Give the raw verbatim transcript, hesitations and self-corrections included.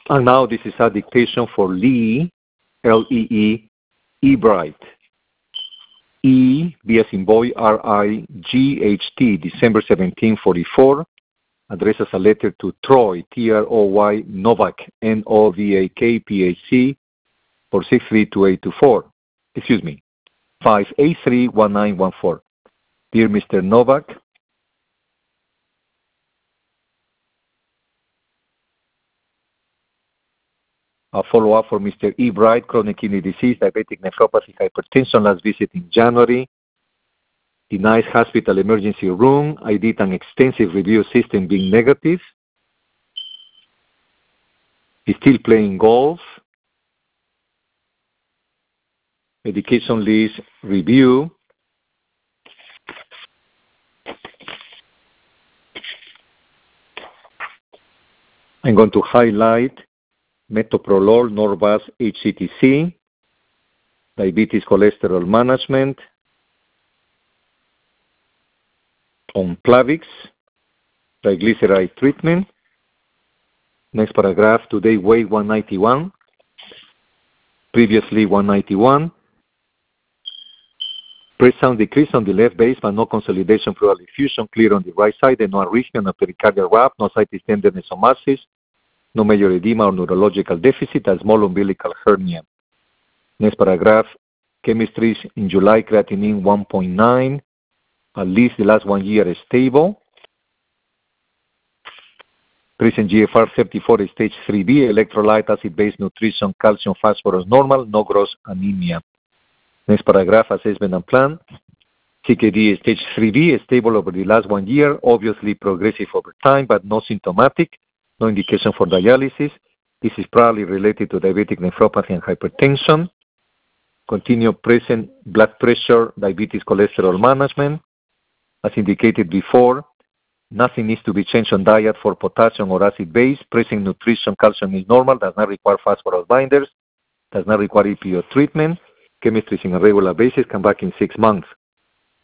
And now this is a dictation for Lee, L E E, Ebright. E, B as in boy, R I G H T, December seventeenth, forty-four, addresses a letter to Troy, T R O Y, Novak, N O V A K, P H C, for six three two eight two four. Excuse me, five eight three one nine one four. Dear Mister Novak, a follow-up for Mister E. Bright, chronic kidney disease, diabetic nephropathy, hypertension, last visit in January. Denies hospital emergency room. I did an extensive review, system being negative. He's still playing golf. Medication list review. I'm going to highlight metoprolol, Norvasc, H C T C, diabetes cholesterol management, on Plavix, triglyceride treatment. Next paragraph, today weight one ninety-one, previously one ninety-one. Breast sound decrease on the left base, but no consolidation pleural effusion, clear on the right side, and no enrichment of pericardial wrap, no situs tenderness or masses, no major edema or neurological deficit, a small umbilical hernia. Next paragraph, chemistries in July, creatinine one point nine, at least the last one year is stable. Present G F R seventy-four, stage three B, electrolyte, acid-base nutrition, calcium, phosphorus normal, no gross anemia. Next paragraph, assessment and plan. C K D stage three B, stable over the last one year, obviously progressive over time, but no symptomatic. No indication for dialysis. This is probably related to diabetic nephropathy and hypertension. Continue present blood pressure, diabetes cholesterol management. As indicated before, nothing needs to be changed on diet for potassium or acid base. Present nutrition, calcium is normal, does not require phosphorus binders, does not require E P O treatment. Chemistry is on a regular basis, come back in six months.